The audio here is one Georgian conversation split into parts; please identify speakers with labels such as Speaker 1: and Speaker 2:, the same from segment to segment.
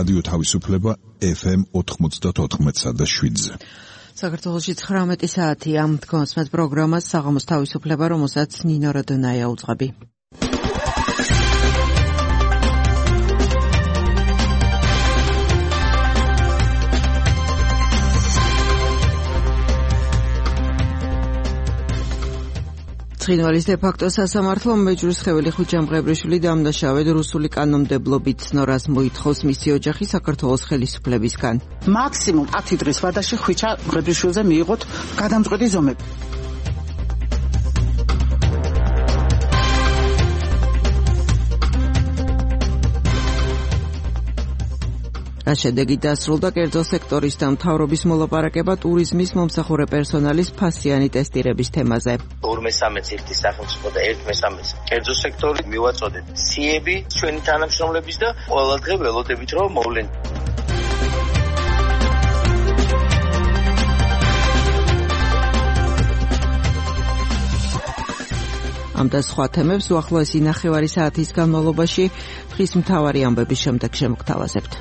Speaker 1: რადიო თავისუფლება FM 94.7-ზე.
Speaker 2: საქართველოში 19 საათია. თქვენს პროგრამას საღამოს თავისუფლება, რომელსაც ნინო როდონაია უძღვები. ცხინვალის დე-ფაქტო სასამართლომ მეჯვრისხეველი ხუჩამღებრიშვილი დამნაშავედ რუსული კანონმდებლობით ცნორას მოითხოვს მისი ოჯახი საქართველოს ხელისუფლებისგან.
Speaker 3: მაქსიმუმ 10 დღის ვადაში ხუჩამღებრიშვილზე მიიღოთ გადამწყვეტი ზომები.
Speaker 2: რა შედეგი დასრულდა კერძო სექტორის და მთავრობის მოლაპარაკება ტურიზმის მომსახურე პერსონალის ფასიანი ტესტირების თემაზე.
Speaker 4: 2/3 ერთის სახელმწიფო და 1/3 კერძო სექტორი მივაწოდეთ ციები ჩვენი თანამშრომლების და ყველა დღე ველოდებით რომ მოვლენ.
Speaker 2: ამ და სხვა თემებს უახლოესი ნახევარი საათის განმავლობაში დღის მთავარი ამბების შემდეგ შემოგთავაზებთ.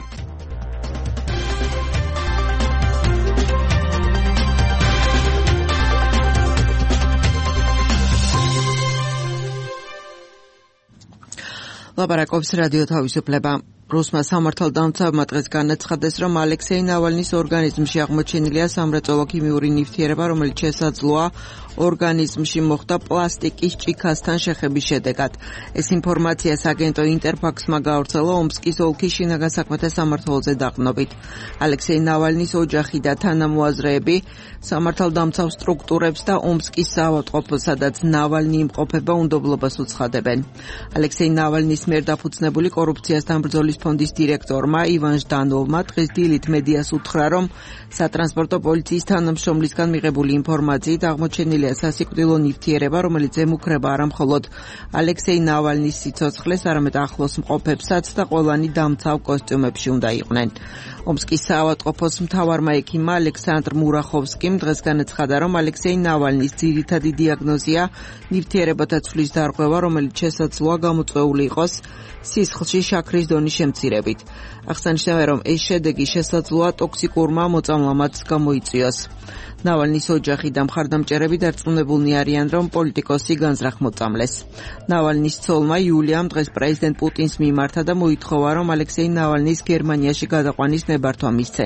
Speaker 2: ლაპარაკობს რადიო თავისუფლება. რუსმა სამართალდამცავმა დღეს განაცხადეს, რომ ალექსეი ნავალნის ორგანიზმში აღმოჩენილია სამრეწველო ქიმიური ნივთიერება, რომელიც შესაძლოა ორგანიზმში მოხდა პლასტიკის ჭიქასთან შეხების შედეგად. ეს ინფორმაცია სააგენტო ინტერფაქსმა გავრცელა ომსკის ოლქის შინაგან საქმეთა სამმართველოზე დაყრდნობით. ალექსეი ნავალნის ოჯახი და თანამოაზრეები სამართალდამცავ სტრუქტურებს და ომსკის საავადმყოფოს, სადაც ნავალნი იმყოფება, უნდობლობას უცხადებენ. ალექსეი ნავალნის მიერ დაფუძნებული კორუფციასთან ბრძოლის ფონდის დირექტორმა ივან ჟდანოვმა დღეს დილით მედიას უთხრა, რომ სატრანსპორტო პოლიციის თანამშრომლისგან მიღებული ინფორმაციით აღმოჩენილია სასიკვდილო ნივთიერება, რომელიც ემუქრება არა მხოლოდ ალექსეი ნავალნის სიცოცხლეს, არამედ ახლოს მყოფებსაც და ყველანი დამცავ კოსტიუმებში უნდა იყვნენ. ომსკის საავადმყოფოს მთავარმა ექიმმა ალექსანდრ მურახოვსკიმ დღეს განაცხადა, რომ ალექსეი ნავალნის ძირითადი დიაგნოზია ნივთიერებათა ცვლის დარღვევა, რომელიც შესაძლოა გამოწვეული იყოს სისხლში შაქრის დონის შემცირებით. აღსანიშნავია, რომ ეს შედეგი შესაძლოა ტოქსიკურმა მოწამლამაც გამოიწვიოს. ნავალნის ოჯახი და მხარდამჭერები დარწმუნებულნი არიან, რომ პოლიტიკოსი განზრახ მოწამლეს. ნავალნის ცოლმა იულიამ დღეს პრეზიდენტ პუტინს მიმართა და მოითხოვა, რომ ალექსეი ნავალნის გერმანიაში გადაყვანის ნებართვა მისცენ.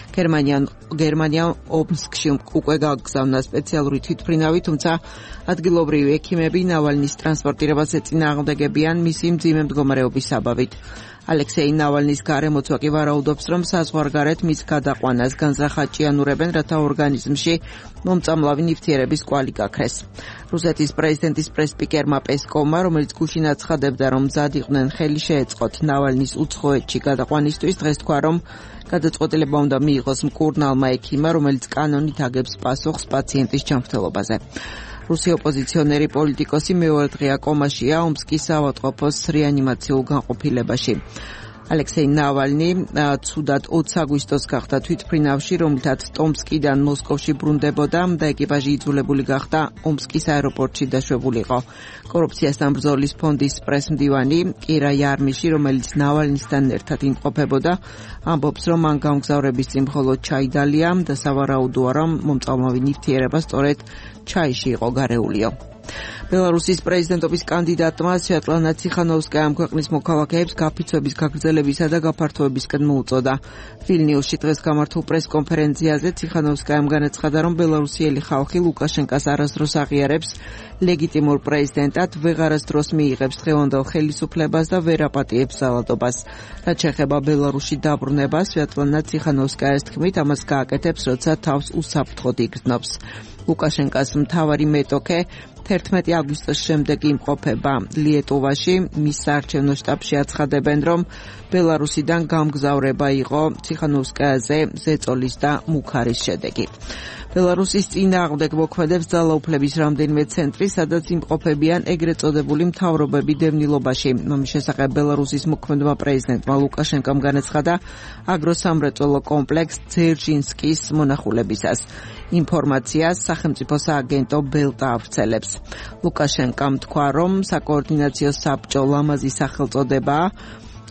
Speaker 2: გერმანია ომსკში უკვე გაგზავნა სპეციალური თვითმფრინავი, თუმცა ადგილობრივი ექიმები ნავალნის ტრანსპორტირებას ეწინააღმდეგებიან მისი მძიმე მდგომარეობის საბაბით. ალექსეი ნავალნის გარემოცვა კი ვარაუდობს, რომ საზღვარგარეთ მის გადაყვანას განზრახად ჭიანურებენ, რათა ორგანიზმში მომწამლავი ნივთიერების კვალი გაქრეს. რუსეთის პრეზიდენტის პრესსპიკერმა პესკოვმა, რომელიც გუშინ აცხადებდა, რომ მზად იყვნენ ხელი შეეწყოთ ნავალნის უცხოეთში გადაყვანისთვის, დღეს თქვა, რომ გადაწყვეტილება უნდა მიიღოს მკურნალმა ექიმმა, რომელიც კანონით აგებს პასუხს პაციენტის ჯანმრთელობაზე. რუსი ოპოზიციონერი პოლიტიკოსი მეორე დღეა კომაშია ომსკის საავადმყოფოს რეანიმაციულ განყოფილებაში. ალექსეი ნავალნი ცუდად 20 აგვისტოს გახდა თვითმფრინავში, რომლითაც ტომსკიდან მოსკოვში ბრუნდებოდა და ეკიპაჟი იძულებული გახდა ომსკის აეროპორტში დაშვებული იყო. კორუფციასთან ბრძოლის ფონდის პრესმდივანი კირა იარმიში, რომელიც ნავალნისთან ერთად იმყოფებოდა, ამბობს, რომ მან გამგზავრების წინ მხოლოდ ჩაი დალია და სავარაუდოა, რომ მომწამლავი ნივთიერება სწორედ ჩაიში იყო გარეულიო. ბელარუსის პრეზიდენტობის კანდიდატმა სვიატლანა ციხანოვსკაიამ ქვეყნის მოქალაქეებს გაფიცვების გაგრძელებისა და გაფართოებისკენ მოუწოდა. ვილნიუსში დღეს გამართულ პრესკონფერენციაზე ციხანოვსკაიამ განაცხადა, რომ ბელარუსიელი ხალხი ლუკაშენკას არასდროს აღიარებს ლეგიტიმურ პრეზიდენტად, ვეღარასდროს მიიღებს დღევანდელ ხელისუფლებას და ვერ აპატიებს ძალადობას. რაც შეეხება ბელარუსში დაბრუნებას, სვიატლანა ციხანოვსკაიას თქმით, ამას გააკეთებს, როცა თავს უსაფრთხოდ იგრძნობს. ლუკაშენკას მთავარი მეტოქე 11 აგვისტოს შემდეგ იმყოფება ლიეტოვაში. მის საარჩევნო შტაბში აცხადებენ, რომ ბელარუსიდან გამგზავრება იყო ციხანოვსკაიაზე ზეწოლის და მუქარის შედეგი. ბელარუსის წინააღმდეგ მოქმედებს ძალაუფლების რამდენიმე ცენტრი, სადაც იმყოფებიან ეგრეთ წოდებული მთავრობები დევნილობაში. ამის შესახებ ბელარუსის მოქმედმა პრეზიდენტმა ლუკაშენკომ განაცხადა აგროსამრეწველო კომპლექს ძერჟინსკის მონახულებისას. ინფორმაციას სახელმწიფო სააგენტო ბელტა ავრცელებს. ლუკაშენკომ თქვა, რომ საკოორდინაციო საბჭო ლამაზი სახელწოდებაა.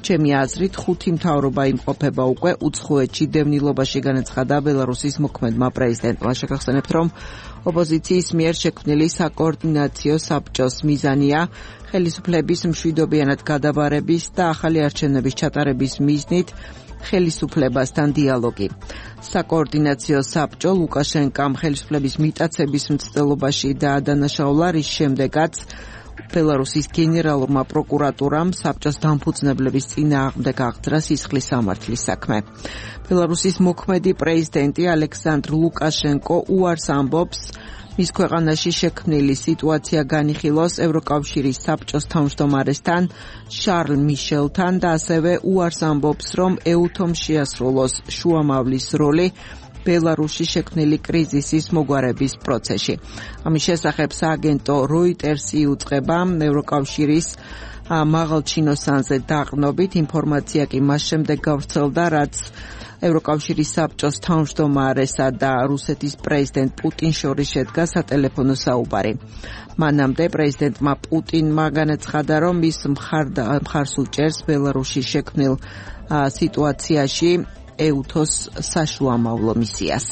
Speaker 2: ჩემი აზრით, 5 მთავრობა იმყოფება უკვე უცხოეთში დევნილობაში, განაცხადა ბელარუსის მოქმედმა პრეზიდენტმა. შეგახსენებთ, რომ ოპოზიციის მიერ შექმნილი საკოორდინაციო საბჭოს მიზანია ხელისუფლების მშვიდობიანად გადაბარების და ახალი არჩევნების ჩატარების მიზნით ხელისუფლებასთან დიალოგი. საკოორდინაციო საბჭო ლუკაშენკამ ხელისუფლების მიტაცების მცდელობაში დაადანაშაულა, რის შემდეგაც ბელარუსის გენერალურმა პროკურატურამ საბჭოს დამფუძნებლების წინააღმდეგ აღძრა სისხლის სამართლის საქმე. ბელარუსის მოქმედი პრეზიდენტი ალექსანდრ ლუკაშენკო უარს ამბობს, მის ქვეყანაში შექმნილი სიტუაცია განიხილოს ევროკავშირის საბჭოს თავმჯდომარესთან შარლ მიშელთან და ასევე უარს ამბობს, რომ ეუთომ შეასრულოს შუამავლის როლი ბელარუსში შექმნილი კრიზისის მოგვარების პროცესში. ამის შესახებ სააგენტო როიტერსი იუწყება ევროკავშირის მაღალჩინოსანზე დაყრდნობით. ინფორმაცია კი მას შემდეგ გავრცელდა, რაც ევროკავშირის საბჭოს თავმჯდომარესა და რუსეთის პრეზიდენტ პუტინს შორის შედგა სატელეფონო საუბარი. მანამდე პრეზიდენტმა პუტინმა განაცხადა, რომ ის მხარს უჭერს ბელარუსში შექმნილ სიტუაციაში ეუთოს საშუამავლო მისიას.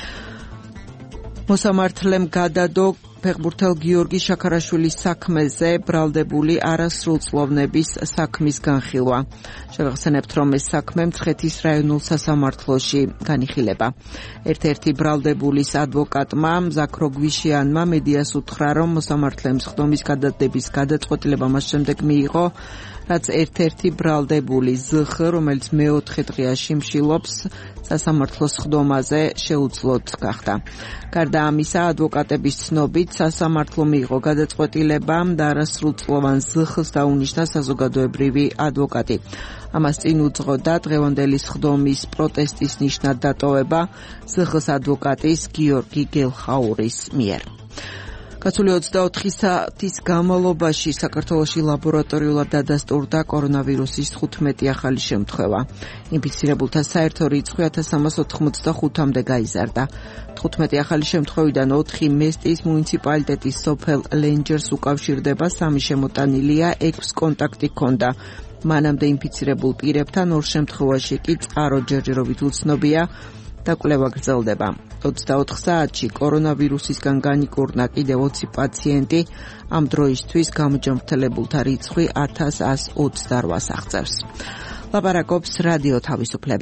Speaker 2: მოსამართლემ გადადო ფეხბურთელ გიორგი შაქარაშვილის საქმეზე ბრალდებული არასრულწლოვნების საქმის განხილვა. შეგახსენებთ, რომ ეს საქმე მცხეთის რაიონულ სასამართლოში განიხილება. ერთ-ერთი ბრალდებულის ადვოკატმა ზაქრო გვიშიანმა მედიას უთხრა, რომ მოსამართლემ სხდომის გადადების გადაწყვეტილება მას შემდეგ მიიღო, რაც ერთ-ერთი ბრალდებული ზხ, რომელიც მეოთხე დღეაში მშილობს სასამართლოს სხდომაზე, შეუძლოდ გახდა. გარდა ამისა, ადვოკატების ცნობით სასამართლო მიიღო გადაწყვეტილება და არასრულწლოვან ზხს დაუნიშნა საზოგადოებრივი ადვოკატი. ამას წინ უძღოდა დღევანდელი სხდომის პროტესტის ნიშნად დატოვება ზხს ადვოკატის გიორგი გელხაურის მიერ. გასული 24 საათის განმავლობაში საქართველოში ლაბორატორიულად დადასტურდა კორონავირუსის 15 ახალი შემთხვევა. ინფიცირებულთა საერთო რიცხვი 1385-მდე გაიზარდა. 15 ახალი შემთხვევიდან 4 მესტის მუნიციპალიტეტის სოფელ ლენჯერს უკავშირდება, 3 შემოტანილია, 6 კონტაქტი ჰქონდა მანამდე ინფიცირებულ პირებთან, 2 შემთხვევაში კი წყარო ჯერჯერობით უცნობია და კვლევა გრძელდება. 24 საათში კორონავირუსისგან განიკურნა კიდევ 20 პაციენტი, ამ დროისთვის გამოჯანმრთელებულთა რიცხვი 1128-ს აღწევს. ლაპარაკობს რადიო თავისუფლება.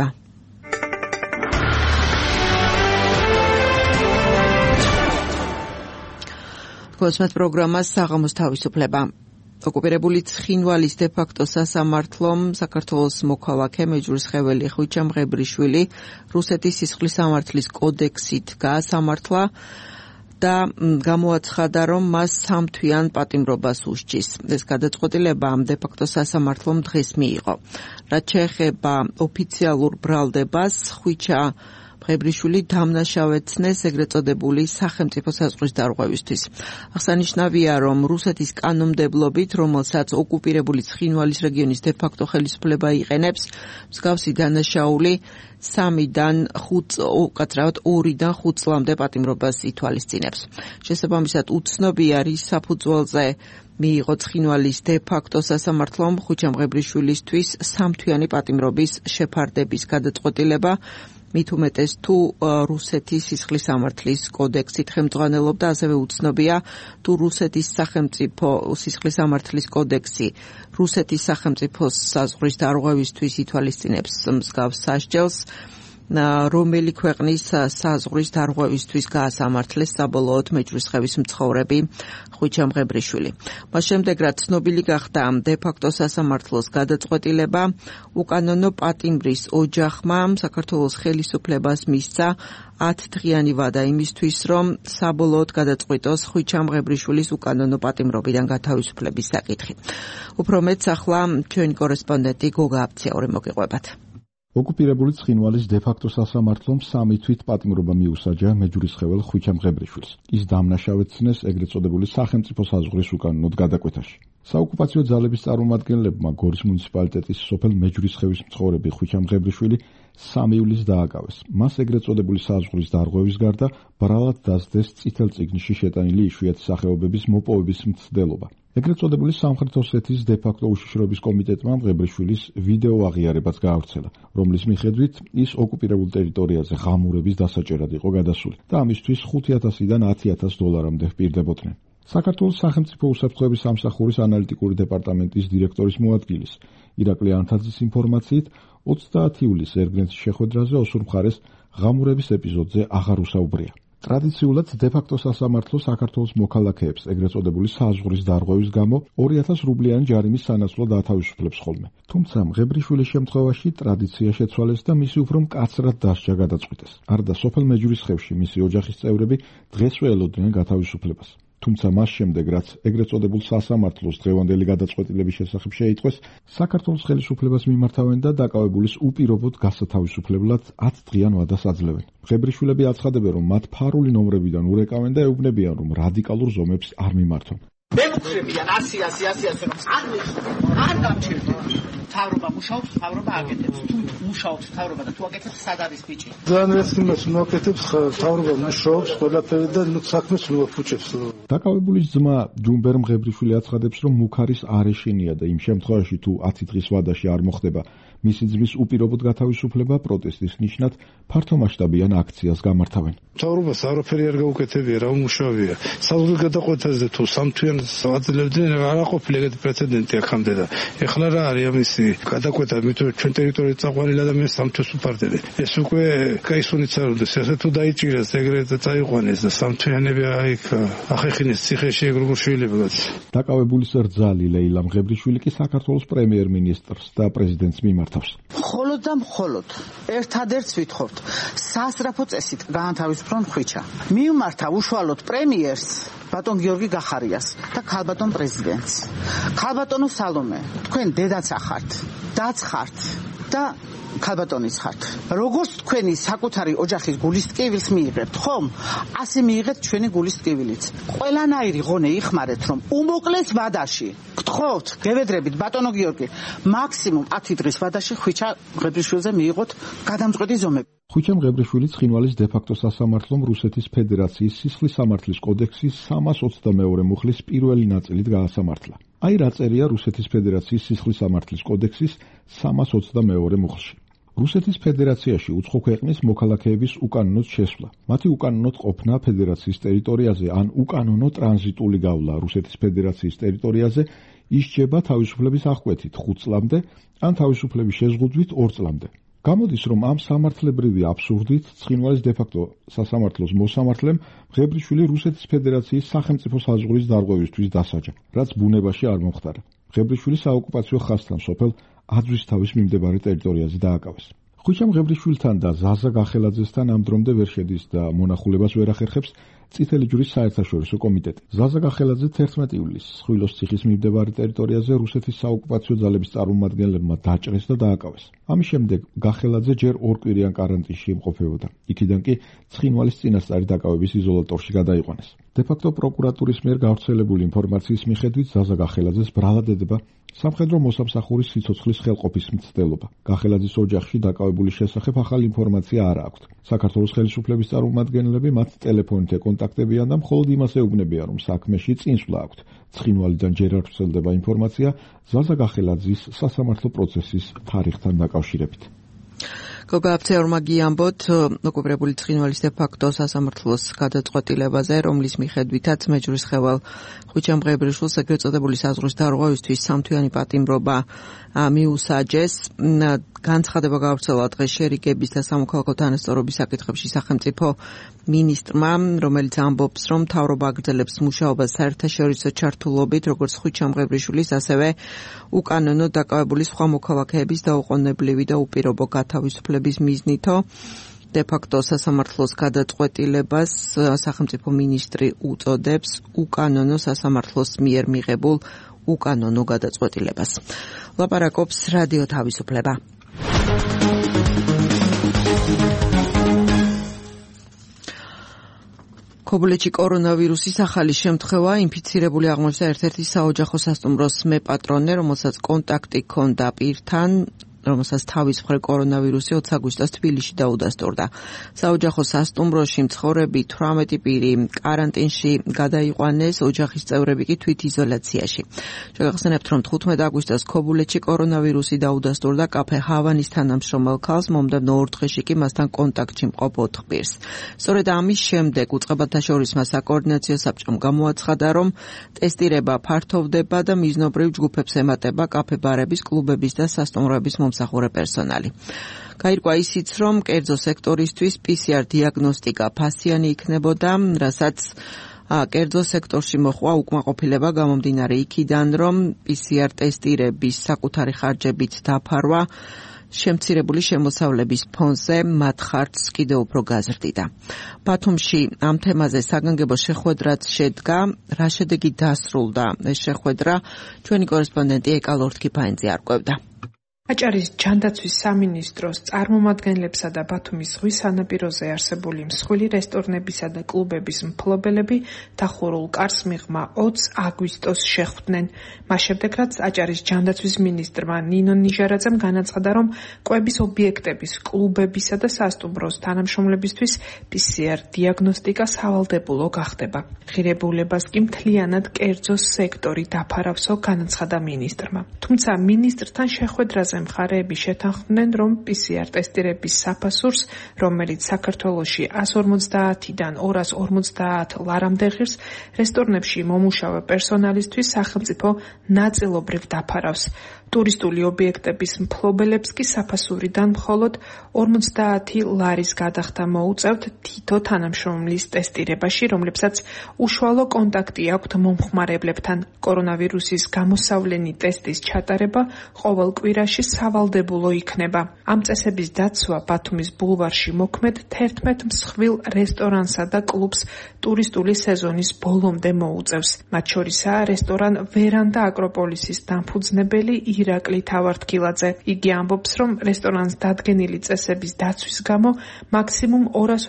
Speaker 2: გოსმეთ პროგრამას საღამოს თავისუფლება. ოკუპირებული ცხინვალის დე-ფაქტო სასამართლომ საქართველოს მოქალაქე მეჯვრისხეველი ხვიჩა მღებრიშვილი რუსეთის სისხლის სამართლის კოდექსით გაასამართლა და გამოაცხადა, რომ მას 3 თვიან პატიმრობას უსჯის. ეს გადაწყვეტილება დე-ფაქტო სასამართლომ დღეს მიიღო. რაც შეეხება ოფიციალურ ბრალდებას, ხვიჩა მღებრიშვილი დამნაშავეცნეს ეგრეთ წოდებული სახელმწიფო საზღვრის დარღვევისთვის. აღსანიშნავია, რომ რუსეთის კანონმდებლობით, რომელსაც ოკუპირებული ცხინვალის რეგიონის დე-ფაქტო ხელისუფლება იყენებს, მსგავსი დანაშაული 3-დან 5 წლამდე პატიმრობას ითვალისწინებს. შესაბამისად, უცნობია, რის საფუძველზე მიიღო ცხინვალის დე-ფაქტო სასამართლომ ხვიჩა მღებრიშვილისთვის 3 თვიანი პატიმრობის შეფარდების გადაწყვეტილება, მით უმეტეს თუ რუსეთის სისხლის სამართლის კოდექსით ხელმძღვანელობდა, ასევე უცნობია თუ რუსეთის სახელმწიფო სისხლის სამართლის კოდექსი რუსეთის სახელმწიფოს საზღვრის დარღვევისთვის ითვალისწინებს მსგავს სასჯელს, რომელი ქვეყნის საზღვრის დარღვევისთვის გაასამართლეს საბოლოოდ მეჯვრისხევის მცხოვრები ხვიჩა მღებრიშვილი. მას შემდეგ, რაც ცნობილი გახდა დე-ფაქტო სასამართლოს გადაწყვეტილება, უკანონო პატიმრის ოჯახმა საქართველოს ხელისუფლებას მისცა 10 დღიანი ვადა იმისთვის, რომ საბოლოოდ გადაწყვიტოს ხვიჩა მღებრიშვილის უკანონო პატიმრობიდან გათავისუფლების საკითხი. უფრო მეტს ახლა ჩვენი კორესპონდენტი გოგა აფციური მოგიყვებათ.
Speaker 5: ოკუპირებული ცხინვალის დე-ფაქტო სასამართლომ 3 თვით პატიმრობა მიუსაჯა მეჯვრისხეველ ხვიჩა მღებრიშვილს. ის დამნაშავეცნეს ეგრეთ წოდებული სახელმწიფო საზღვრის უკანონოდ გადაკვეთაში. საოკუპაციო ძალების წარმომადგენლებმა გორის მუნიციპალიტეტის სოფელ მეჯვრისხევის მცხოვრები ხვიჩა მღებრიშვილი 3 ივლისს დააკავეს. მას ეგრეთ წოდებული საზღვრის დარღვევის გარდა ბრალად დასდეს წითელ წიგნში შეტანილი იშვიათი სახეობების მოპოვების მცდელობა. ეგრეთ წოდებული სამხრეთ ოსეთის დე-ფაქტო უშიშროების კომიტეტმა მღებრიშვილის ვიდეო აღიარებაც გაავრცელა, რომლის მიხედვით ის ოკუპირებულ ტერიტორიაზე ღამურების დასაჭერად იყო გადასული და ამისთვის $5,000-დან $10,000-მდე ჰპირდებოდნენ. საქართველოს სახელმწიფო უსაფრთხოების სამსახურის ანალიტიკური დეპარტამენტის დირექტორის მოადგილის ირაკლი ანთაძის ინფორმაციით 30 ივლისს ერგენცის შეხვედრაზე ოსურ მხარეს ღამურების ეპიზოდზე აღარ უსაუბრია. ტრადიციულად დე-ფაქტო სასამართლო საქართველოს მოქალაქეებს ეგრეთ წოდებული საზღვრის დარღვევის გამო 2,000 რუბლიანი ჯარიმის სანაცვლოდ ათავისუფლებს ხოლმე. თუმცა მღებრიშვილის შემთხვევაში ტრადიცია შეცვალეს და მისი უფრო მკაცრად დასჯა გადაწყვიტეს. არდა სოფელ მეჯურისხევში მისი ოჯახის წევრები დღესვე ელოდნენ გათავისუფლებას. თუმცა მას შემდეგ, რაც ეგრეთ წოდებულ სასამართლოს დღევანდელი გადაწყვეტილების შესახებ შეიტყვეს, საქართველოს ხელისუფლებას მიმართავენ და დაკავებულის უპირობოდ გასათავისუფლებლად 10 დღიან ვადას აძლევენ. მღებრიშვილები აცხადებენ, რომ მათ ფარული ნომრებიდან ურეკავენ და ეუბნებიან, რომ რადიკალურ ზომებს არ მიმართონ.
Speaker 3: მემუქრებიან 100 რომ არ გამჩერდება. თავრობა მუშაობს, თავრობა აკეთებს. თუ მუშაობს თავრობა და თუ აკეთებს, სად არის ბიჭი?
Speaker 6: ძალიან რესიმას მოაკეთებს, თავრობა მუშაობს, ყველაფერი და საქმეს მოაფუჭებს.
Speaker 5: დაკავებულის ძმა ჯუმბერ მღებრიშვილი აცხადებს, რომ მუქარის არ ეშინია და იმ შემთხვევაში თუ 10 დღის ვადაში არ მოხდება მისი ძმის უპირობოდ გათავისუფლება პროტესტის ნიშნად ფართომასშტაბიან აქციას გამართავენ.
Speaker 6: თავრობას არაფერი არ გაუკეთებია, რა უმუშავია. საზღვრის გადაყვეტაზე თუ სამთვიანს აძლევდნენ, არ აყოფილი ეგეთი პრეცედენტი აქამდე და ეხლა რა არის ამისი გადაყვეტა, იმიტომ ჩვენ ტერიტორიაზე წაყვანილ ადამიანს სამთვეს უფარდებენ. ეს უკვე კაისუნიც არ უნდა, ესე თუ დაიჭირეს ეგრეთ წაიყვანეს და სამთვიანები აიქ ახეხინეს ციხეში ეგ როგორ შეიძლება.
Speaker 5: დაკავებულის რძალი ლეილა მღებრიშვილი კი საქართველოს პრემიერ-მინისტრს და პრეზიდენტს მიმართავს.
Speaker 3: მხოლოდ და მხოლოდ ერთადერთს ვითხოვთ, სასწრაფო წესით გაანთავისუფლონ ხვიჩა. მიმართა უშუალოდ პრემიერს ბატონ გიორგი გახარიას და ქალბატონ პრეზიდენტს. ქალბატონო სალომე, თქვენ დედაც ახართ, დაც ხართ და ქალბატონის ხართ. როგორც თქვენი საკუთარი ოჯახის გულის ტკივილს მიიღებთ, ხომ? ასე მიიღეთ ჩვენი გულის ტკივილიც. ყველანაირი ღონე იხმარეთ, რომ უმოკლეს ვადაში გთხოვთ, გევედრებით ბატონო გიორგი, მაქსიმუმ 10 დღის ვადაში ხვიჩა მღებრიშვილზე მიიღოთ გადამწყვეტი ზომები.
Speaker 5: ხვიჩა მღებრიშვილი ცხინვალის დე-ფაქტო სასამართლომ რუსეთის ფედერაციის სისხლის სამართლის კოდექსის 322 მუხლის პირველი ნაწილით გაასამართლა. აი რა წერია რუსეთის ფედერაციის სისხლის სამართლის კოდექსის 322 მუხლში. რუსეთის ფედერაციაში უცხო ქვეყნის მოქალაქეების უკანონოდ შესვლა, მათი უკანონოდ ყოფნა ფედერაციის ტერიტორიაზე ან უკანონო ტრანზიტული გავლა რუსეთის ფედერაციის ტერიტორიაზე ისჯება თავისუფლების აღკვეთით 5 წლამდე ან თავისუფლების შეზღუდვით 2 წლამდე. გამოდის, რომ ამ სამართლებრივი აბსურდით ცხინვალის დე-ფაქტო სასამართლოს მოსამართლემ მღებრიშვილი რუსეთის ფედერაციის სახელმწიფო საზღვრის დარღვევისთვის დასაჯა, რაც ბუნებაში არ მომხდარა. მღებრიშვილი საოკუპაციო ხაზთან სოფელ აძვისთავის მიმდებარე ტერიტორიაზე დააკავეს. ხვიჩა მღებრიშვილთან და ზაზა გახელაძესთან ამ დრომდე ვერ შედის და მონახულებას ვერ ახერხებს წითელი ჯვრის საერთაშორისო კომიტეტი. ზაზა გახელაძე 11 ივლისს ხვილოს ციხის მიმდებარე ტერიტორიაზე რუსეთის საოკუპაციო ძალების წარმომადგენლებმა დაჭრეს და დააკავეს. ამის შემდეგ გახელაძე ჯერ 2 კვირიან კარანტინში იმყოფებოდა. იქიდან კი ცხინვალის წინასწარი დაკავების იზოლატორში გადაიყვანეს. დე-ფაქტო პროკურატურის მიერ გავრცელებული ინფორმაციის მიხედვით ზაზა გახელაძეს ბრალად ედება სამხედრო მოსამსახურის სიცოცხლის ხელყოფის მცდელობა. გახელაძის ოჯახში დაკავებულის შესახებ ახალი ინფორმაცია არ აქვთ. საქართველოს ხელისუფლების წარმომადგენლები მათ ტელეფონით ეკონტაქტებიან და მხოლოდ იმას ეუბნებიან, რომ საქმეში წინსვლა აქვთ. ცხინვალიდან ჯერ არ ვრცელდება ინფორმაცია ზაზა გახელაძის სასამართლო პროცესის თარიღთან დაკავშირებით.
Speaker 2: გოგა აფცეორმა გიამბოთ ოკუპირებული ცხინვალის დე-ფაქტო სასამართლოს გადაწყვეტილებაზე, რომლის მიხედვითაც მეჯვრისხეველ ხვიჩა მღებრიშვილს ეგრეთ წოდებული საზღვრის დარღვევისთვის სამთვიანი პატიმრობა მიუსაჯეს. განცხადება გავრცელა დღეს შერიგების და სამოქალაქო თანასწორობის საკითხებში სახელმწიფო მინისტრმა, რომელიც ამბობს, რომ მთავრობა აგრძელებს მუშაობას საერთაშორისო ჩართულობით, როგორც ხვიჩა მღებრიშვილის, ასევე უკანონო დაკავებული სხვა მოქალაქეების დაუყოვნებლივი და უპირობო გათავისუფლების მიზნითო. დე-ფაქტო სასამართლოს გადაწყვეტილებას სახელმწიფო მინისტრი უწოდებს უკანონო სასამართლოს მიერ მიღებულ უკანონო გადაწყვეტილებას. ლაპარაკობს რადიო თავისუფლება. ქობულეთში კორონავირუსის ახალი შემთხვევა, ინფიცირებული აღმოჩნდა ერთ-ერთი საოჯახო სასტუმროს მეპატრონე, რომელსაც კონტაქტი ჰქონდა პირთან, რომელსაც თავის მხრივ კორონავირუსი 20 აგვისტოს თბილისში დაუდასტურდა. საოჯახო სასტუმროში მცხოვრები 18 პირი კარანტინში გადაიყვანეს, ოჯახის წევრები კი თვითიზოლაციაში. შეგახსენებთ, რომ 15 აგვისტოს ქობულეთში კორონავირუსი დაუდასტურდა კაფე ჰავანის თანამშრომელ ქალს, მომდევნო 2 დღეში კი მასთან კონტაქტში მყოფ 4 პირს. სწორედ ამის შემდეგ უწყებათა შორის მას საკოორდინაციო საბჭომ გამოაცხადა, რომ ტესტირება ფართოვდება და მიზნობრივ ჯგუფებს ემატება კაფე-ბარების, კლუბების და სასტუმროების მომსახურე პერსონალი. გაირკვა ისიც, რომ კერძო სექტორისთვის PCR დიაგნოსტიკა ფასიანი იქნებოდა, რასაც კერძო სექტორში მოხვა უკმაყოფილება გამომდინარე იქიდან, რომ PCR ტესტირების საკუთარი ხარჯებით დაფარვა შემცირებული შემოსავლების ფონზე მათ ხარჯს კიდევ უფრო გაზრდიდა. ბათუმში ამ თემაზე საგანგებო შეხვედრაც შედგა, რა შედეგი დასრულდა ეს შეხვედრა, ჩვენი კორესპონდენტი ეკა ლორთქიფაინძე არკვევდა.
Speaker 7: აჭარის ჯანდაცვის სამინისტროს წარმომადგენლებსა და ბათუმის ზღვის სანაპიროზე არსებული მსხვილი რესტორნებისა და კლუბების მფლობელები დახურულ კარს მიღმა 20 აგვისტოს შეხვდნენ. მას შემდეგ, რაც აჭარის ჯანდაცვის მინისტრმა ნინო ნიჟარაძემ განაცხადა, რომ კვების ობიექტების, კლუბებისა და სასტუმროს თანამშრომლებისთვის PCR დიაგნოსტიკა სავალდებულო გახდება. ღირებულებას კი მთლიანად კერძო სექტორი დაფარავსო, განაცხადა მინისტრმა. თუმცა მინისტრთან შეხვედრაზე მხარეები შეთანხმდნენ, რომ PCR ტესტირების საფასურს, რომელიც საქართველოში 150-დან 250 ლარამდე ღირს, რესტორნებში მომუშავე პერსონალისთვის სახელმწიფო ნაწილობრივ დაფარავს. ტურისტული ობიექტების მფლობელებს კი საფასურიდან მხოლოდ 50 ლარის გადახდა მოუწევთ თითო თანამშრომლის ტესტირებაში, რომლებსაც უშუალო კონტაქტი აქვთ მომხმარებლებთან. კორონავირუსის გამოსავლენი ტესტის ჩატარება ყოველ კვირაში სავალდებულო იქნება. ამ წესების დაცვა ბათუმის ბულვარში მოქმედ 11 მსხვილ რესტორანსა და კლუბს ტურისტული სეზონის ბოლომდე მოუწევს. მათ შორისაა რესტორან ვერანდა აკროპოლისის დამფუძნებელი ირაკლი თავართქილაძე. იგი ამბობს, რომ რესტორანს დადგენილი წესების დაცვის გამო მაქსიმუმ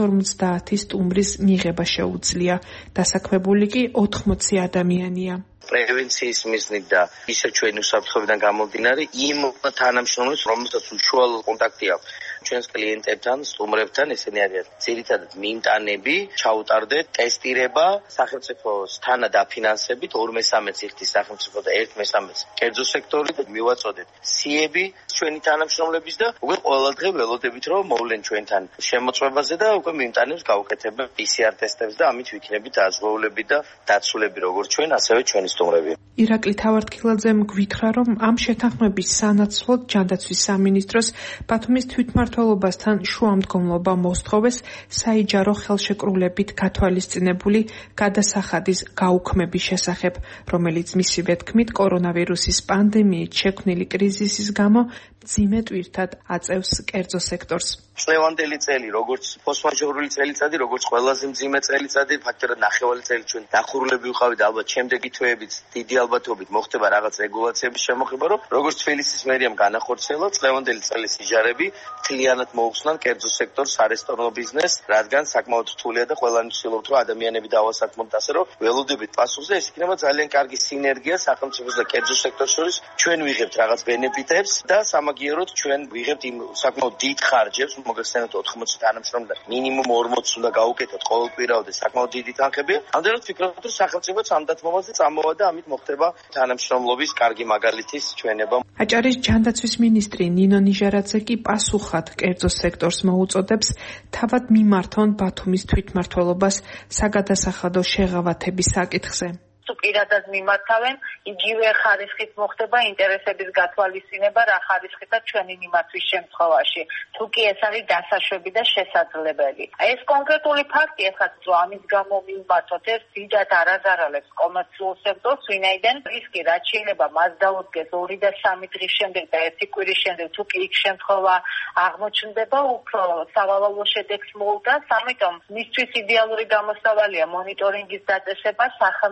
Speaker 7: 250 სტუმრის მიღება შეუძლია. დასაქმებული კი 80 ადამიანია.
Speaker 4: პრევენციის მიზნით და ისე ჩვენი უსაფრთხოებიდან გამომდინარე იმ თანამშრომლებს, რომელსაც უშუალო კონტაქტი აქვს ჩვენს კლიენტებთან, სტუმრებთან, ესენი არიან ძირითადად მიმტანები, ჩაუტარდეთ ტესტირება სახელმწიფოს თანადაფინანსებით 2/3 იხდის სახელმწიფო და 1/3 კერძო სექტორი და მივაწოდეთ სიები ჩვენი თანამშრომლების და უკვე ყველა დღე ველოდებით რომ მოვლენ ჩვენთან შემოწმებაზე და უკვე მიმტანებს გავუკეთებთ PCR ტესტებს და ამით ვიქნებით დაზღვეულები და დაცულები როგორც ჩვენ, ასევე ჩვენი სტუმრები.
Speaker 7: ირაკლი თავართქილაძემ გვითხრა, რომ ამ შეთანხმების სანაცვლოდ ჯანდაცვის სამინისტროს ბათუმის თვითმმართველობასთან შუამდგომლობა მოსთხოვეს საიჯარო ხელშეკრულებით გათვალისწინებული გადასახადის გაუქმების შესახებ, რომელიც მისივე თქმით კორონავირუსის პანდემიით შექმნილი კრიზისის გამო მძიმე ტვირთად აწევს კერძო სექტორს.
Speaker 4: წლევანდელი წელი, როგორც ფორსმაჟორული წელიწადი, როგორც ყველაზე მძიმე წელიწადი, ფაქტობრივად ნახევარი წელი ჩვენ დახურულები ვიყავით, ალბათ შემდეგი თვეებით დიდი ალბათობით მოხდება რაღაც რეგულაციების შემოღება, რომ როგორც თბილისის მერიამ განახორციელა წლევანდელი წელის იჯარები მთლიანად მოუხსნან კერძო სექტორს, არესტორნო ბიზნესს, რადგან საკმაოდ რთულია და ყველანი ვცდილობთ, რომ ადამიანები დავასაქმოთ ასე, რომ ველოდებით პასუხზე ეს იქნება ძალიან კარგი სინერგია სახელმწიფოს და კერძო სექტორს შორის. ჩვენ ვიღებთ რაღაც ბენეფიტებს და სამაგიეროდ ჩვენ ვიღებთ იმ საკმაოდ დიდ ხარჯებს, მოგეხსენებათ 80 თანამშრომლთან მინიმუმ 40 უნდა გაუკეთოთ ყოველკვირაოდე საკმაოდ დიდი თანხები. ამდენად ვფიქრობთ, რომ სახელმწიფოც ამ დათმობაზე წამოვა და ამით მოხდება თანამშრომლობის კარგი მაგალითის ჩვენება.
Speaker 7: აჭარის ჯანდაცვის მინისტრი ნინო ნიჟარაძე კი პასუხად კერძო სექტორს მოუწოდებს თავად მიმართონ ბათუმის თვითმმართველობას საგადასახადო შეღავათების საკითხზე.
Speaker 8: პირადად მიმართავენ, იგივე ხარისხით მოხდება ინტერესების გათვალისწინება რა ხარისხითაც ჩვენი მიმართვის შემთხვევაში. თუ კი ეს არის დასაშვები და შესაძლებელი. ეს კონკრეტული ფაქტი ეხლა ამის გამო მიმართოთ, ეს დიდად არაზარალებს კომერციულ სექტორს, ვინაიდან რისკი რაც შეიძლება მას დაუდგეს 2 და 3 დღის შემდეგ და 1 კვირის შემდეგ, თუ კი იქ შემთხვევა აღმოჩნდება, უფრო სავალალო შედეგს მოუდგას, ამიტომ მისთვის იდეალური გამოსავალია მონიტორინგის დაწესება სახელმწიფოთან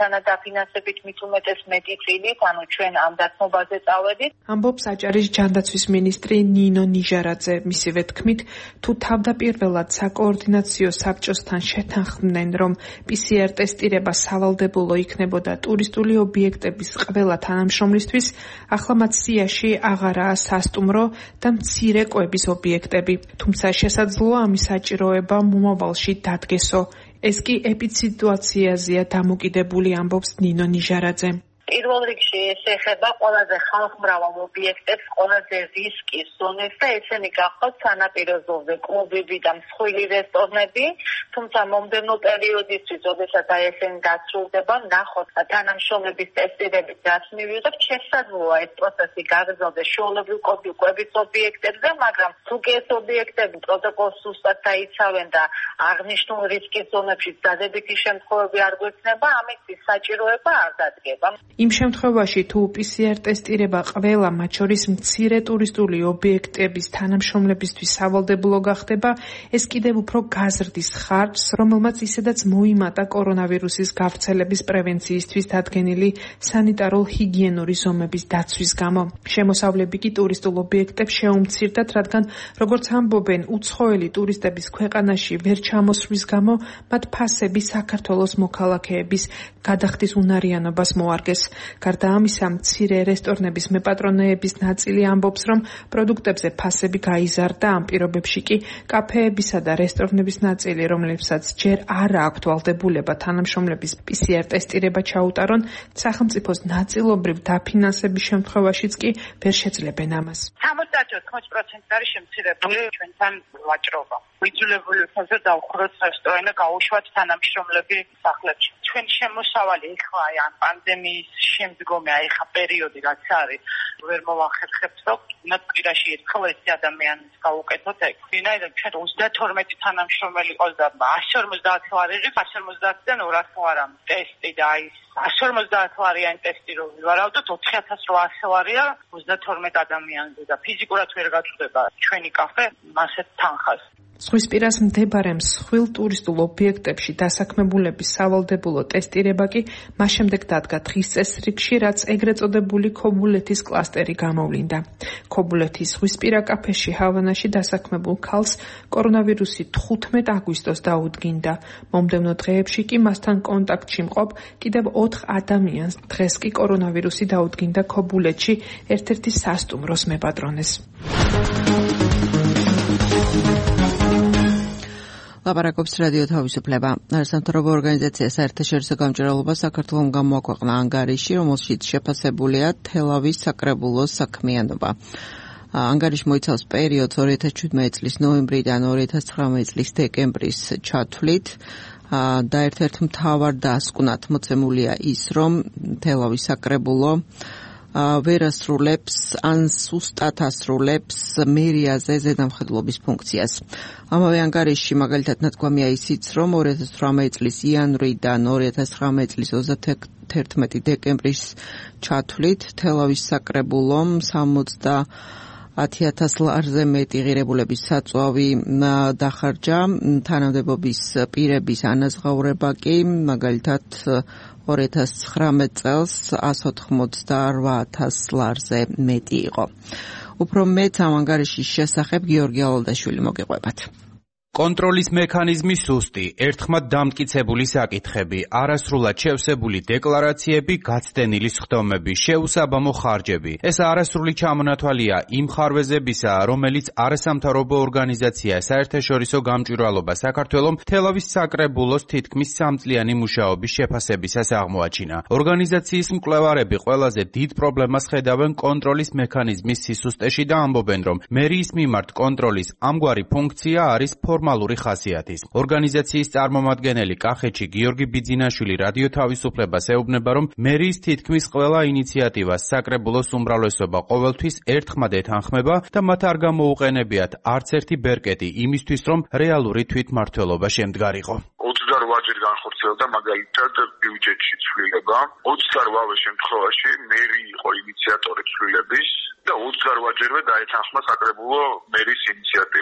Speaker 8: მისანა დაფინანსებით მით უმეტეს მეტი წილით, ანუ ჩვენ ამ დათმობაზე წავედით.
Speaker 7: ამბობს აჭარის ჯანდაცვის მინისტრი ნინო ნიჟარაძე. მისივე თქმით, თუ თავდაპირველად საკოორდინაციო საბჭოსთან შეთანხმდნენ, რომ PCR ტესტირება სავალდებულო იქნებოდა ტურისტული ობიექტების ყველა თანამშრომლისთვის, ახლა მათ სიაში აღარაა სასტუმრო და მცირე კვების ობიექტები. თუმცა შესაძლოა ამის საჭიროება მომავალში დადგესო. ეს კი ეპიდსიტუაციაზეა დამოკიდებული, ამბობს ნინო ნიჟარაძე.
Speaker 8: პირველ რიგში ეს ეხება ყველაზე ხალხმრავალ ობიექტებს, ყველაზე რისკის ზონებს და ესენი გახოთ სანაპირო ზოლზე კლუბები და მსხვილი რესტორნები, თუმცა მომდევნო პერიოდისთვის, როდესაც ესენი დასრულდება, ნახოთ თანამშრომლების ტესტირებით რაც მივიღებთ, შესაძლოა ეს პროცესი გაგრძელდეს ჩვეულებრივ კვების ობიექტებზე, მაგრამ თუ კი ეს ობიექტები პროტოკოლს სუსტად დაიცავენ და აღნიშნულ რისკის ზონებში დადებითი შემთხვევები არ გვექნება, ამით საჭიროება არ დადგება.
Speaker 7: იმ შემთხვევაში, თუ PCR ტესტირება ყველა, მათ შორის მცირე ტურისტული ობიექტების თანამშრომლებისთვის სავალდებულო გახდება, ეს კიდევ უფრო გაზრდის ხარჯს, რომელმაც ისედაც მოიმატა კორონავირუსის გავრცელების პრევენციისთვის დადგენილი სანიტარულ-ჰიგიენური ზომების დაცვის გამო. შემოსავლები კი ტურისტულ ობიექტებს შეუმცირდათ, რადგან, როგორც ამბობენ, უცხოელი ტურისტების ქვეყანაში ვერ ჩამოსვლის გამო, მათ ფასები საქართველოს მოქალაქეების გადახდის უნარიანობას მოარგეს. გარდა ამისა, მცირე რესტორნების მეპატრონეების ნაწილი ამბობს, რომ პროდუქტებზე ფასები გაიზარდა, ამ პირობებში კი კაფეებისა და რესტორნების ნაწილი, რომლებსაც ჯერ არ აქვთ ვალდებულება თანამშრომლების PCR ტესტირება ჩაუტარონ, სახელმწიფოს ნაწილობრივ დაფინანსების შემთხვევაშიც კი ვერ შეძლებენ ამას.
Speaker 8: 70-80% არის შემცირებული ჩვენთან ვაჭრობა. ვიძულებული ვქონდა დავხუროთ რესტორანი, გაუშვათ თანამშრომლები სახლებში. ჩვენ შემოსავალი ეხლა ამ პანდემიის შემდგომი ხა პერიოდი რაც არის, ვერ მოვახერხებთ, რომ მათ პირაში ერთხელ ეს ადამიანის გავუკეთოთ ეგ. ვინაიდან ჩვენ 32 თანამშრომელი ყავს და 150 ლარი, 150-დან 200 ლარი ტესტი და აი 150 ლარიანი ტესტი რო ვივარავდოთ 4800 ლარია 32 ადამიანზე და ფიზიკურად ვერ გაწვდება ჩვენი კაფე მასეთ თანხას.
Speaker 7: ზღვისპირას მდებარე მსხვილ ტურისტულ ობიექტებში დასაქმებულების სავალდებულო ტესტირება კი მას შემდეგ დადგა დღის წესრიგში, რაც ეგრეთ წოდებული ქობულეთის კლასტერი გამოვლინდა. ქობულეთის ზღვისპირა კაფეში ჰავანაში დასაქმებულ ქალს კორონავირუსი 15 აგვისტოს დაუდგინდა. მომდევნო დღეებში კი მასთან კონტაქტში მყოფ კიდევ 4 ადამიანს დღეს კი კორონავირუსი დაუდგინდა ქობულეთში ერთ-ერთი სასტუმროს მეპატრონეს.
Speaker 2: ლაპარაკობს რადიო თავისუფლება. არასამთავრობო ორგანიზაცია საერთაშორისო გამჭვირვალობა საქართველოს გამოაქვეყნა ანგარიში, რომელშიც შეფასებულია თელავის საკრებულოს საქმიანობა. ანგარიში მოიცავს პერიოდს 2017 წლის ნოემბრიდან 2019 წლის დეკემბრის ჩათვლით და ერთ-ერთ მთავარ დასკვნად მოცემულია ის, რომ თელავის საკრებულო ვერ ასრულებს ან სუსტად ასრულებს მერიაზე ზედამხედველობის ფუნქციას. ამავე ანგარიში მაგალითად ნათქვამია ისიც, რომ 2018 წლის იანვრიდან 2019 წლის 31 დეკემბრის ჩათვლით თელავის საკრებულომ 70,000 ლარზე მეტი ღირებულების საწვავი დახარჯა, თანამდებობის პირების ანაზღაურება კი მაგალითად 2019 წელს 188,000 ლარზე მეტი იყო. უფრო მეტ ამ ანგარიშის შესახებ გიორგი ალალდაშვილი მოგიყვებათ.
Speaker 9: კონტროლის მექანიზმი სუსტი, ერთხმად დამტკიცებული საკითხები, არასრულად შევსებული დეკლარაციები, გაცდენილი სხდომები, შეუსაბამო ხარჯები. ეს არასრული ჩამონათვალია იმ ხარვეზებისა, რომელიც არასამთავრობო ორგანიზაცია საერთაშორისო გამჭვირვალობა საქართველოს თელავის საკრებულოს თითქმის 3 წლიანი მუშაობის შეფასებისას აღმოაჩინა. ორგანიზაციის მკვლევარები ყველაზე დიდ პრობლემას ხედავენ კონტროლის მექანიზმის სისუსტეში და ამბობენ, რომ მერიის მიმართ კონტროლის ამგვარი ფუნქცია არის ფორმალური ხასიათის. ორგანიზაციის წარმომადგენელი კახეთში გიორგი ბიძინაშვილი რადიო თავისუფლებას ეუბნება, რომ მერიის თითქმის ყველა ინიციატივას საკრებულოს უმრავლესობა ყოველთვის ერთხმად ეთანხმება და მათ არ გამოუყენებიათ არც ერთი ბერკეტი იმისთვის, რომ რეალური თვითმმართველობა შემდგარიყო.
Speaker 10: 28-ჯერ განხორციელდა მაგალითად ბიუჯეტში ცვლილება. 28 შემთხვევაში მერი იყო ინიციატორი ცვლილების და 28-ჯერვე დაეთანხმა საკრებულო მერის ინიციატივას.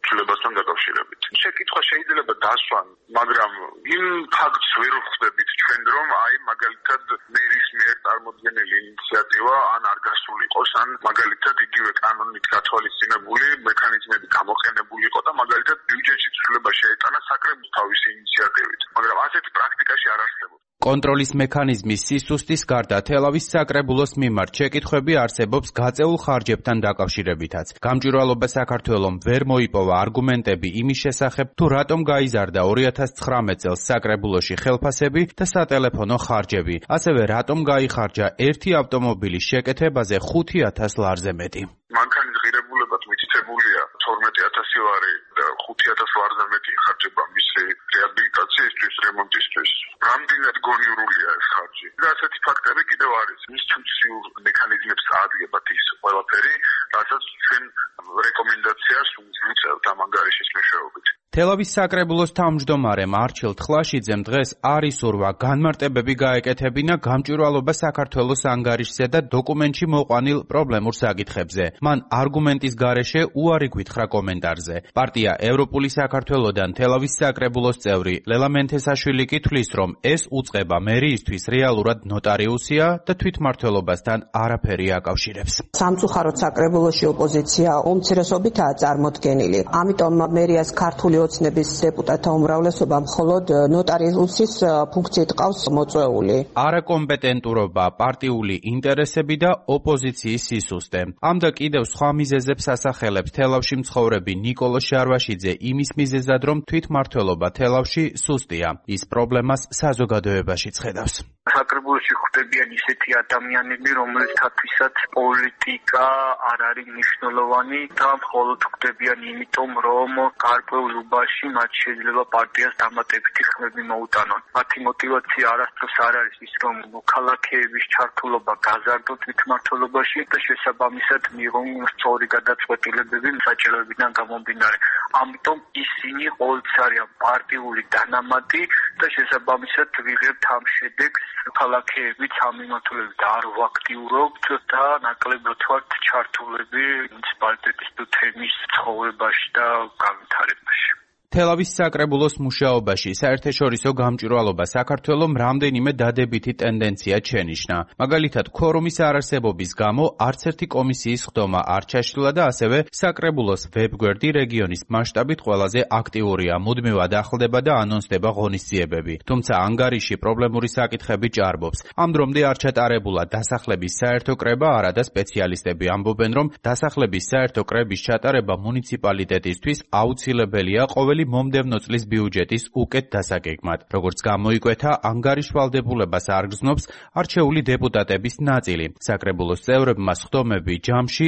Speaker 10: ცვლილებასთან დაკავშირებით. შეკითხვა შეიძლება დასვან, მაგრამ იმ ფაქტს ვერ ვხვდებით ჩვენ, რომ მაგალითად მერის მიერ წარმოდგენილი ინიციატივა ან არ გასულიყოს, ან მაგალითად იგივე კანონით გათვალისწინებული მექანიზმები გამოყენებული იყო და მაგალითად ბიუჯეტში ცვლილება შეეტანა საკრებულოს თავისი ინიციატივით, მაგრამ ასეთი პრაქტიკაში არ არსებობს.
Speaker 9: კონტროლის მექანიზმის სისუსტის გარდა თელავის საკრებულოს მიმართ შეკითხვები არსებობს გაწეულ ხარჯებთან დაკავშირებითაც. გამჭვირვალობა საქართველომ ვერ მოიპოვა არგუმენტები იმის შესახებ, თუ რატომ გაიზარდა 2019 წელს საკრებულოში ხელფასები და სატელეფონო ხარჯები, ასევე რატომ გაიხარჯა ერთი ავტომობილის შეკეთებაზე 5,000 ლარზე მეტი.
Speaker 10: მანქანის ღირებულებად მითითებულია 12,000 ლარი და 5,000 ლარზე მეტი ხარჯება მისი რეაბილიტაციისთვის, რემონტისთვის. რამდენად გონიურულია ეს ხარჯი? და ასეთი ფაქტები კიდევ არის. ინსტიტუციურ მექანიზმებს აადგენთ ის ყველაფერი, რასაც ჩვენ რეკომენდაციას ვუწევთ ამ ანგარიშის მეშვეობით.
Speaker 9: თელავის საკრებულოს თავმჯდომარემ არჩილ თხლაშიძემ დღეს არ ისურვა განმარტებები გაეკეთებინა გამჭვირვალობა საქართველოს ანგარიშზე და დოკუმენტში მოყვანილ პრობლემურ საკითხებზე. მან არგუმენტის გარეშე უარი გვითხრა კომენტარზე. პარტია ევროპული საქართველოდან თელავის საკრებულოს წევრი ლელა მენთესაშვილი კი თვლის, რომ ეს უწყება მერიისთვის რეალურად ნოტარიუსია და თვითმმართველობასთან არაფერი აკავშირებს.
Speaker 11: სამწუხაროდ საკრებულოში ოპოზიცია უმცირესობითაა წარმოდგენილი. ამიტომ მერიას ქართული ოცნების დეპუტატთა უმრავლესობა მხოლოდ ნოტარიუსის ფუნქციით ყავს მოწვეული.
Speaker 9: არაკომპეტენტურობა, პარტიული ინტერესები და ოპოზიციის სისუსტე. ამ და კიდევ სხვა მიზეზებს ასახელებს თელავში მცხოვრები ნიკოლო შარვაშიძე იმის მიზეზად, რომ თვითმმართველობა თელავში სუსტია. ის პრობლემას საზოგადოებაშიც ხედავს.
Speaker 12: საკრებულოში ხვდებიან ისეთი ადამიანები, რომელთათვისაც პოლიტიკა არ არის მნიშვნელოვანი და მხოლოდ ხვდებიან იმიტომ, რომ გარკვეულ უბანში მათ შეიძლება პარტიას დამატებითი ხმები მოუტანონ. მათი мотивация არასდროს არ არის ის, რომ მოქალაქეების ჩართულობა გაზარდონ თვითმმართველობაში და შესაბამისად მიიღონ სწორი გადაწყვეტილებები საჭიროებიდან გამომდინარე. ამიტომ ისინი ყოველთვის არიან პარტიული დანამატი და შესაბამისად ვიღებთ ამ შედეგს. ქალაქეებიც ამ მიმართულებით არ ვაქტიურობთ და ნაკლებად ვართ ჩართულები მუნიციპალიტეტის თემის ცხოვრებაში და განვითარებაში.
Speaker 9: თელავის საკრებულოს მუშაობაში საერთაშორისო გამჭვირვალობა საქართველომ რამდენიმე დადებითი ტენდენცია შენიშნა. მაგალითად, ქორუმის არარსებობის გამო არც ერთი კომისიის ხდომა არ ჩაშლილა და ასევე საკრებულოს ვებგვერდი რეგიონის მასშტაბით ყველაზე აქტიურია, მუდმივად ახლდება და ანონსდება ღონისძიებები. თუმცა ანგარიში პრობლემური საკითხები ჭარბობს. ამ დრომდე არ ჩატარებულა დასახლების საერთო კრება, არადა სპეციალისტები ამბობენ, რომ დასახლების საერთო კრების ჩატარება მუნიციპალიტეტისთვის აუცილებელია ყოველი მომდევნო წლის ბიუჯეტის უკეთ დასაგეგმად. როგორც გამოიკვეთა, ანგარიშ ვალდებულებას არ გრძნობს არჩეული დეპუტატების ნაწილი. საკრებულოს წევრებმა სხდომები ჯამში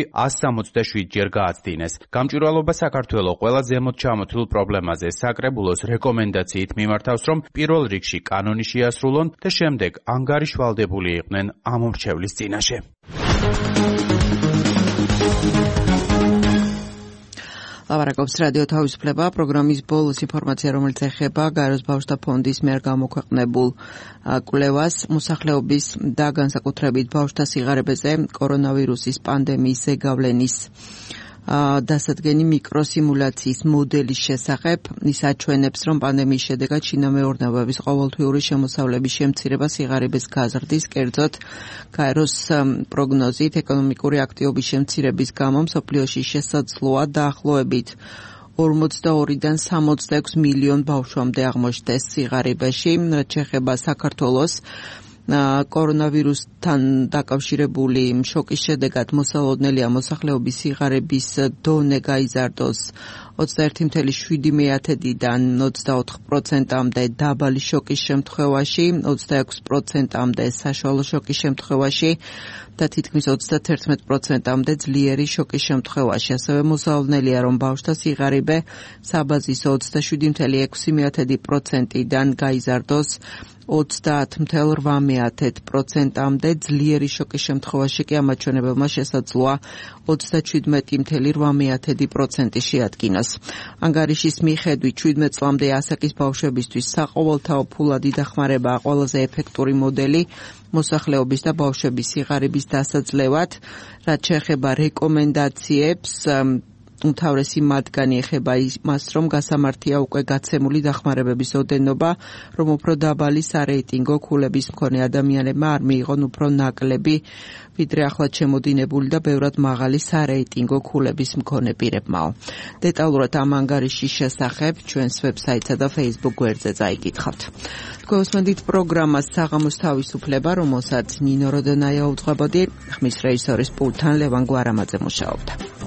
Speaker 9: 167 ჯერ გააცდინეს. გამჭვირვალობა საქართველოს ყველა ზემოთ ჩამოთვლილ პრობლემაზე საკრებულოს რეკომენდაციით მიმართავს, რომ პირველ რიგში კანონი შეასრულონ და შემდეგ ანგარიშ ვალდებული იყვნენ ამომრჩევლის წინაშე.
Speaker 2: ლაპარაკობს რადიო თავისუფლება პროგრამის ბოლოს ინფორმაცია, რომელიც ეხება გაეროს ბავშვთა ფონდის მიერ გამოქვეყნებულ კვლევას მოსახლეობის და განსაკუთრებით ბავშვთა სიღარიბეზე კორონავირუსის პანდემიის ზეგავლენის დასადგენი მიკროსიმულაციის მოდელის შესახებ. ის აჩვენებს, რომ პანდემიის შედეგად შინამეურნეობების ყოველთვიური შემოსავლების შემცირება სიღარიბეს გაზრდის, კერძოდ გაეროს პროგნოზით ეკონომიკური აქტივობის შემცირების გამო მსოფლიოში შესაძლოა დაახლოებით 42-დან 66 მილიონ ბავშვამდე აღმოჩნდეს სიღარიბეში, რაც შეეხება საქართველოს. კორონავირუსთან დაკავშირებული შოკის შედეგად მოსალოდნელია მოსახლეობის სიღარიბის დონე გაიზარდოს 21,7%-დან 24%-მდე დაბალი შოკის შემთხვევაში, 26%-მდე საშუალო შოკის შემთხვევაში და თითქმის 31%-მდე ძლიერი შოკის შემთხვევაში. ასევე მოსალოდნელია, რომ ბავშვთა სიღარიბე საბაზისო 27,6%-დან გაიზარდოს 30,8%-მდე, ძლიერი შოკის შემთხვევაში კი ამაჩვენებელმა შესაძლოა 37,8% შეადგინოს. ანგარიშის მიხედვით 17 წლამდე ასაკის ბავშვებისთვის საყოველთაო ფულადი დახმარებაა ყველაზე ეფექტური მოდელი მოსახლეობის და ბავშვების სიღარიბის დასაძლევად. რაც შეეხება რეკომენდაციებს, უმთავრესი მათგანი ეხება იმას, რომ გასამართია უკვე გაცემული დახმარებების ოდენობა, რომ უფრო დაბალი სარეიტინგო ქულების მქონე ადამიანებმა არ მიიღონ უფრო ნაკლები, ვიდრე ახლად შემოდინებული და ბევრად მაღალი სარეიტინგო ქულების მქონე პირებმაო. დეტალურად ამ ანგარიშის შესახებ ჩვენს ვებსაიტსა და Facebook გვერდზე წაიკითხავთ. გვესმენთ პროგრამას საღამოს თავისუფლება, რომელსაც ნინო როდონაია უძღვებოდი, ხმის რეჟისორის პულტთან ლევან გვარამაძე მუშაობდა.